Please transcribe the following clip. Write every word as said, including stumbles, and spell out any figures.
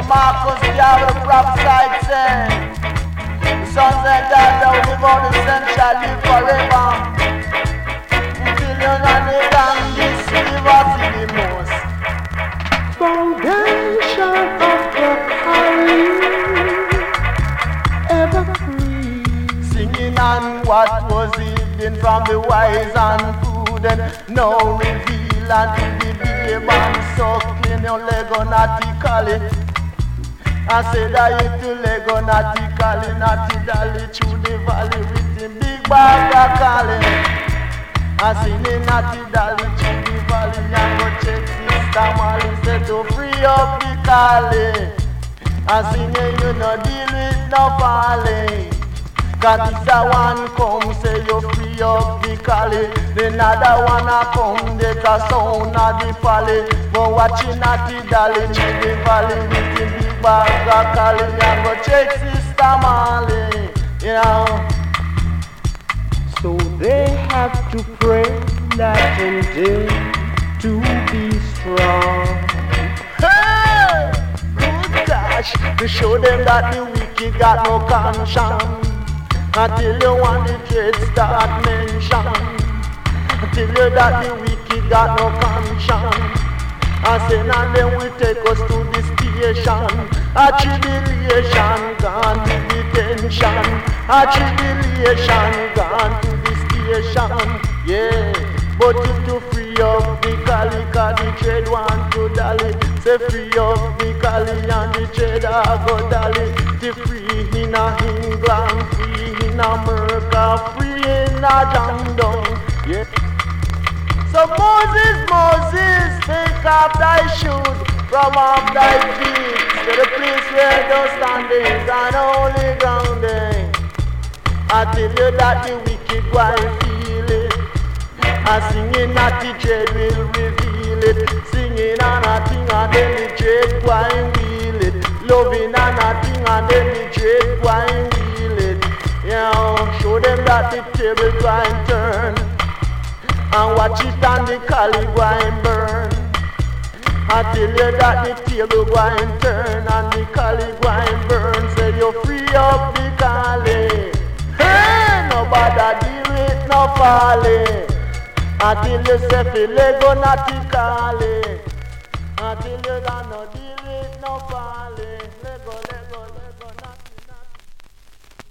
Marcus Garvey prophesied saying, the sons and daughters who live on the sun shall live forever. Until you're not the youngest, live us in the most. Foundation of the ever free. Singing on what was hidden from the wise and prudent, now reveal unto the babe and suckling your legonatically. I said I hit to legonatically, natty dally through the valley with the big bag of calling. I seen the natty dally through the valley and go check Sister Molly said to free up the calling. I seen you no deal with no falling. Cause this a one come say you free up the cali. The other one a come that a sound of the folly. But watching at the dolly through the valley with the big bag of cali. And go check Sister Molly, you know. So they have to pray night and day to be strong. Hey! Good gosh, to show them that the wicked got no conscience. Until you want the trade start mention. Until you that the wicked got no conscience. I say now then we take us to the station. A tribulation gone to detention. A tribulation gone to the station. Yeah, but if to free up the cali, cause the trade want to dally. Say free up the cali and the trade a go dally. The free in a England, free in America, free in a Jandon. Yeah. So Moses, Moses, take off thy shoes from off thy feet to the place where thou standest on holy grounding. I tell you that the wicked go and feel it. And singing at the trade will reveal it. Singing on a thing and then the trade go and wheel it. Loving on a thing and then the trade go and wheel it. You know, show them that the table go and turn. And watch it and the cali go and burn. I tell you that the table go and turn and the cali go and burn. Say you free up the cali. Hey, nobody deal with no folly. I tell you say feel go not the cali.